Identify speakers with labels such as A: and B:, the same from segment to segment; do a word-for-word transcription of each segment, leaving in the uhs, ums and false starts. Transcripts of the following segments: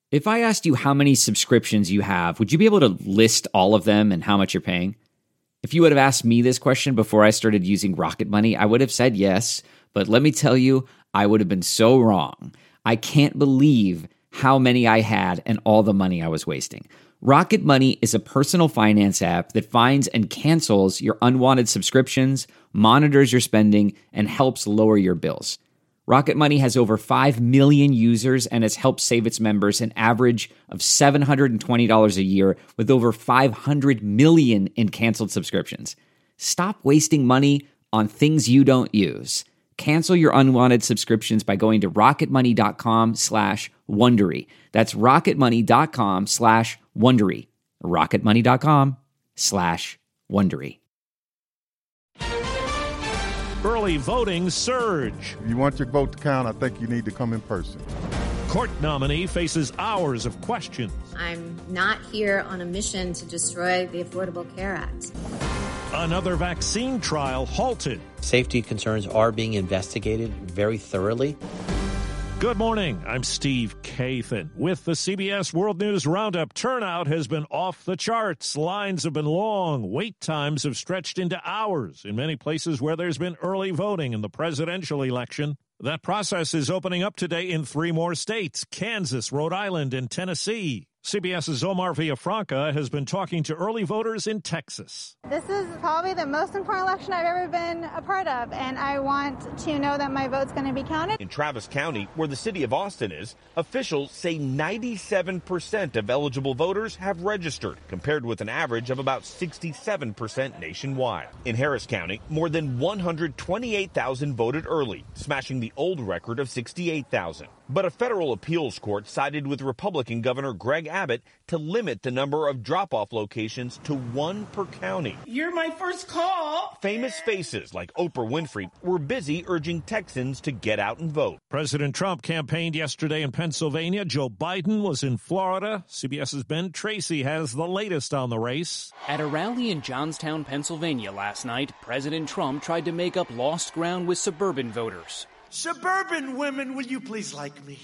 A: If I asked you how many subscriptions you have, would you be able to list all of them and how much you're paying? If you would have asked me this question before I started using Rocket Money, I would have said yes, but let me tell you, I would have been so wrong. I can't believe how many I had and all the money I was wasting. Rocket Money is a personal finance app that finds and cancels your unwanted subscriptions, monitors your spending, and helps lower your bills. Rocket Money has over five million users and has helped save its members an average of seven hundred twenty dollars a year with over five hundred million in canceled subscriptions. Stop wasting money on things you don't use. Cancel your unwanted subscriptions by going to rocketmoney.com slash Wondery. That's rocketmoney.com slash Wondery. rocketmoney.com slash Wondery.
B: Early voting surge.
C: If you want your vote to count, I think you need to come in person.
B: Court nominee faces hours of questions.
D: I'm not here on a mission to destroy the Affordable Care Act.
B: Another vaccine trial halted.
E: Safety concerns are being investigated very thoroughly.
B: Good morning. I'm Steve Kathan. With the C B S World News Roundup, turnout has been off the charts. Lines have been long. Wait times have stretched into hours in many places where there's been early voting in the presidential election. That process is opening up today in three more states: Kansas, Rhode Island, and Tennessee. CBS's Omar Villafranca has been talking to early voters in Texas.
F: This is probably the most important election I've ever been a part of, and I want to know that my vote's going to be counted.
G: In Travis County, where the city of Austin is, officials say ninety-seven percent of eligible voters have registered, compared with an average of about sixty-seven percent nationwide. In Harris County, more than one hundred twenty-eight thousand voted early, smashing the old record of sixty-eight thousand. But a federal appeals court sided with Republican Governor Greg Abbott to limit the number of drop-off locations to one per county.
H: You're my first call.
G: Famous faces like Oprah Winfrey were busy urging Texans to get out and vote.
B: President Trump campaigned yesterday in Pennsylvania. Joe Biden was in Florida. CBS's Ben Tracy has the latest on the race.
I: At a rally in Johnstown, Pennsylvania last night, President Trump tried to make up lost ground with suburban voters.
H: Suburban women, will you please like me?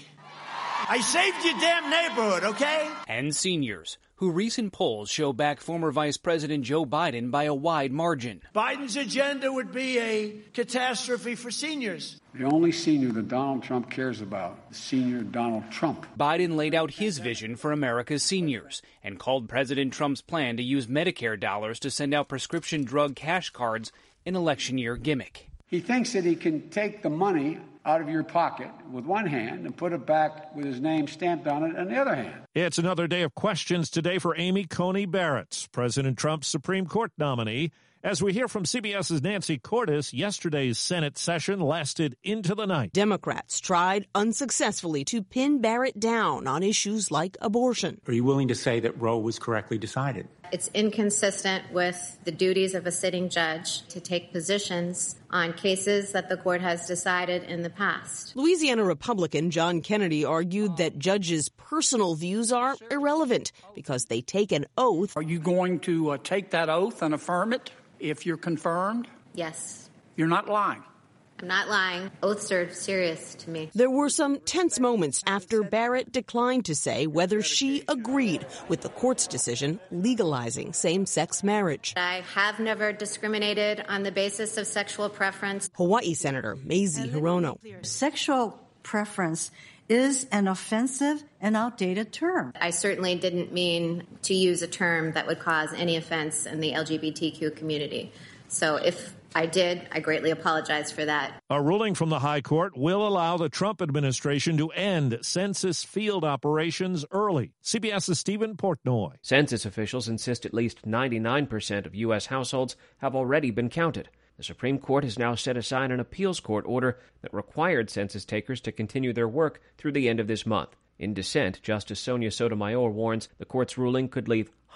H: I saved your damn neighborhood, okay?
I: And seniors, who recent polls show back former Vice President Joe Biden by a wide margin.
H: Biden's agenda would be a catastrophe for seniors.
J: The only senior that Donald Trump cares about is senior Donald Trump.
I: Biden laid out his vision for America's seniors and called President Trump's plan to use Medicare dollars to send out prescription drug cash cards an election year gimmick.
J: He thinks that he can take the money out of your pocket with one hand and put it back with his name stamped on it on the other hand.
B: It's another day of questions today for Amy Coney Barrett, President Trump's Supreme Court nominee. As we hear from CBS's Nancy Cordes, yesterday's Senate session lasted into the night.
K: Democrats tried unsuccessfully to pin Barrett down on issues like abortion.
L: Are you willing to say that Roe was correctly decided?
D: It's inconsistent with the duties of a sitting judge to take positions on cases that the court has decided in the past.
K: Louisiana Republican John Kennedy argued that judges' personal views are irrelevant because they take an oath.
M: Are you going to uh, take that oath and affirm it if you're confirmed?
D: Yes.
M: You're not lying.
D: I'm not lying. Oaths are serious to me.
K: There were some tense moments after Barrett declined to say whether she agreed with the court's decision legalizing same-sex marriage.
D: I have never discriminated on the basis of sexual preference.
K: Hawaii Senator Mazie Hirono.
N: Sexual preference is an offensive and outdated term.
D: I certainly didn't mean to use a term that would cause any offense in the L G B T Q community. So if I did, I greatly apologize for that.
B: A ruling from the High Court will allow the Trump administration to end census field operations early. CBS's Stephen Portnoy.
O: Census officials insist at least ninety-nine percent of U S households have already been counted. The Supreme Court has now set aside an appeals court order that required census takers to continue their work through the end of this month. In dissent, Justice Sonia Sotomayor warns the court's ruling could leave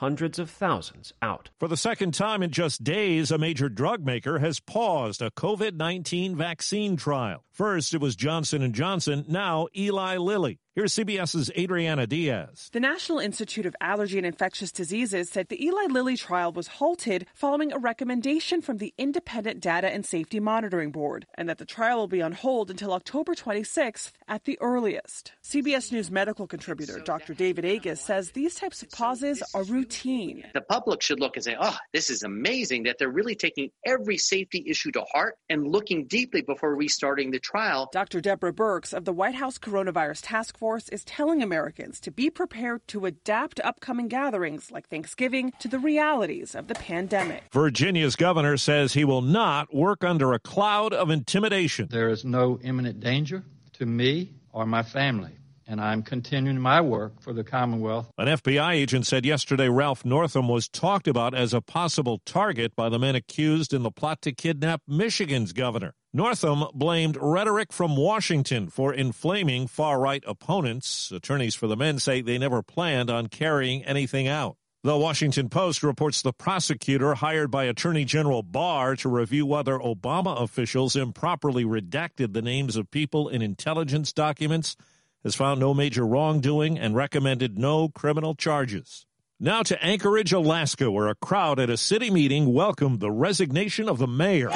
O: hundreds of thousands out.
B: For the second time in just days, a major drug maker has paused a covid nineteen vaccine trial. First, it was Johnson and Johnson, now Eli Lilly. Here's CBS's Adriana Diaz.
P: The National Institute of Allergy and Infectious Diseases said the Eli Lilly trial was halted following a recommendation from the Independent Data and Safety Monitoring Board, and that the trial will be on hold until October twenty-sixth at the earliest. C B S News medical contributor Doctor David Agus says these types of pauses are routine.
Q: The public should look and say, oh, this is amazing that they're really taking every safety issue to heart and looking deeply before restarting the trial.
P: Doctor Deborah Birx of the White House Coronavirus Task Force is telling Americans to be prepared to adapt upcoming gatherings like Thanksgiving to the realities of the pandemic.
B: Virginia's governor says he will not work under a cloud of intimidation.
R: There is no imminent danger to me or my family, and I'm continuing my work for the Commonwealth.
B: An F B I agent said yesterday Ralph Northam was talked about as a possible target by the men accused in the plot to kidnap Michigan's governor. Northam blamed rhetoric from Washington for inflaming far-right opponents. Attorneys for the men say they never planned on carrying anything out. The Washington Post reports the prosecutor hired by Attorney General Barr to review whether Obama officials improperly redacted the names of people in intelligence documents has found no major wrongdoing and recommended no criminal charges. Now to Anchorage, Alaska, where a crowd at a city meeting welcomed the resignation of the mayor.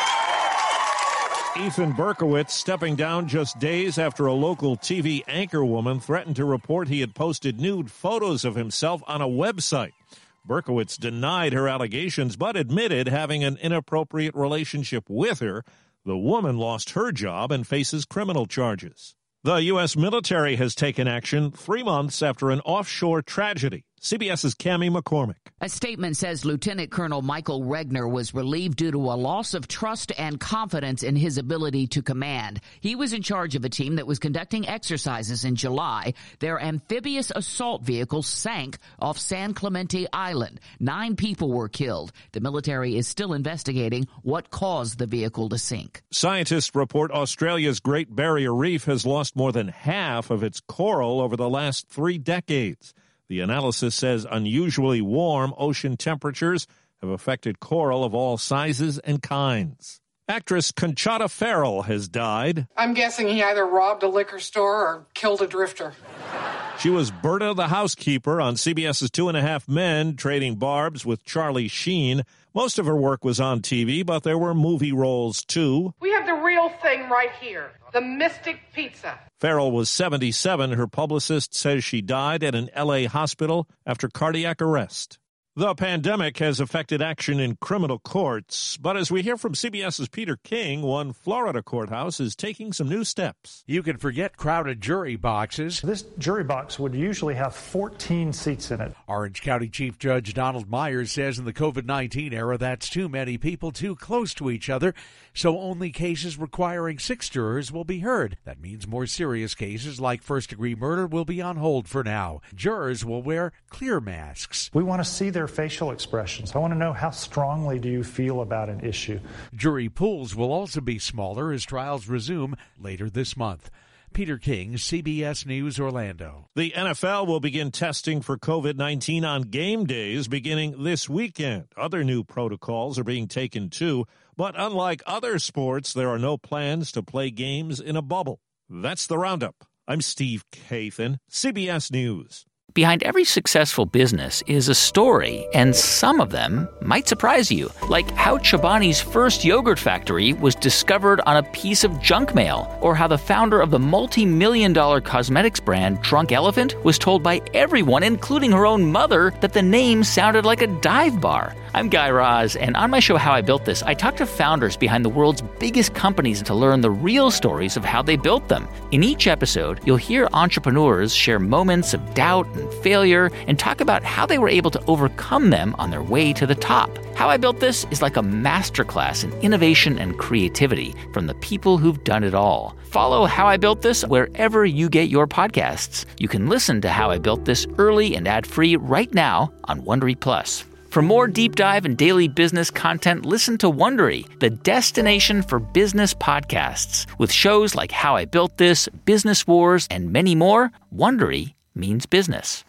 B: Ethan Berkowitz stepping down just days after a local T V anchorwoman threatened to report he had posted nude photos of himself on a website. Berkowitz denied her allegations, but admitted having an inappropriate relationship with her. The woman lost her job and faces criminal charges. The U S military has taken action three months after an offshore tragedy. CBS's Cammie McCormick.
S: A statement says Lieutenant Colonel Michael Regner was relieved due to a loss of trust and confidence in his ability to command. He was in charge of a team that was conducting exercises in July. Their amphibious assault vehicle sank off San Clemente Island. Nine people were killed. The military is still investigating what caused the vehicle to sink.
B: Scientists report Australia's Great Barrier Reef has lost more than half of its coral over the last three decades. The analysis says unusually warm ocean temperatures have affected coral of all sizes and kinds. Actress Conchata Ferrell has died.
T: I'm guessing he either robbed a liquor store or killed a drifter.
B: She was Berta the housekeeper on CBS's Two and a Half Men, trading barbs with Charlie Sheen. Most of her work was on T V, but there were movie roles, too.
T: We have the real thing right here, the Mystic Pizza.
B: Ferrell was seventy-seven. Her publicist says she died at an L A hospital after cardiac arrest. The pandemic has affected action in criminal courts, but as we hear from CBS's Peter King, one Florida courthouse is taking some new steps.
U: You can forget crowded jury boxes.
V: This jury box would usually have fourteen seats in it.
U: Orange County Chief Judge Donald Myers says in the covid nineteen era that's too many people too close to each other, so only cases requiring six jurors will be heard. That means more serious cases like first-degree murder will be on hold for now. Jurors will wear clear masks.
V: We want to see their facial expressions. I want to know, how strongly do you feel about an issue?
U: Jury pools will also be smaller as trials resume later this month. Peter King, C B S News, Orlando.
B: The N F L will begin testing for covid nineteen on game days beginning this weekend. Other new protocols are being taken too, but unlike other sports, there are no plans to play games in a bubble. That's the Roundup. I'm Steve Kathan, C B S News.
A: Behind every successful business is a story, and some of them might surprise you. Like how Chobani's first yogurt factory was discovered on a piece of junk mail, or how the founder of the multi-million dollar cosmetics brand Drunk Elephant was told by everyone, including her own mother, that the name sounded like a dive bar. I'm Guy Raz, and on my show How I Built This, I talk to founders behind the world's biggest companies to learn the real stories of how they built them. In each episode, you'll hear entrepreneurs share moments of doubt and failure and talk about how they were able to overcome them on their way to the top. How I Built This is like a masterclass in innovation and creativity from the people who've done it all. Follow How I Built This wherever you get your podcasts. You can listen to How I Built This early and ad-free right now on Wondery Plus. For more deep dive and daily business content, listen to Wondery, the destination for business podcasts. With shows like How I Built This, Business Wars, and many more, Wondery means business.